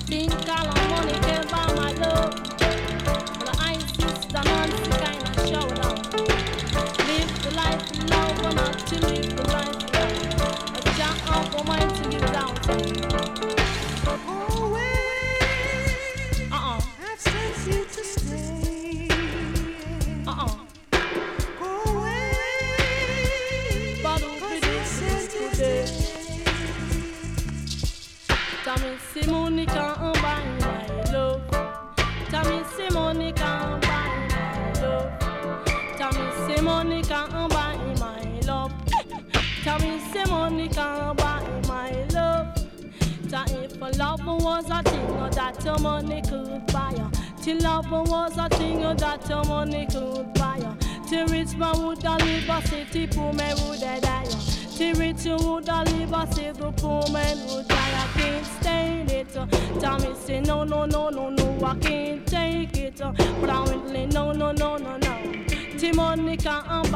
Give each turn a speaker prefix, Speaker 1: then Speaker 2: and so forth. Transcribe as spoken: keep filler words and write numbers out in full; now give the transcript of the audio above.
Speaker 1: Think all the money can buy my love. But I insist on Nancy kind of showdown. Live the life in love or not to live the life in love. A jump up for mine to give down to. Uh-uh.
Speaker 2: I've sent you to stay.
Speaker 1: Uh-uh.
Speaker 2: Go away.
Speaker 1: But who did this today? Tammy Simonica and buy my love. Tammy Simonica and buy my love. Tammy Simonica and buy my love. Tammy Simonica and buy my love. That if a love was a thing that your money could buy her. Till love was a thing that your money could buy her. Till rich man would a live a city, poor man would a die. Till rich you would a live a city, poor man would die. I can't stand it. Tommy say no, no, no, no, no, I can't take it. But I went no, no, no, no, no. Till Monica and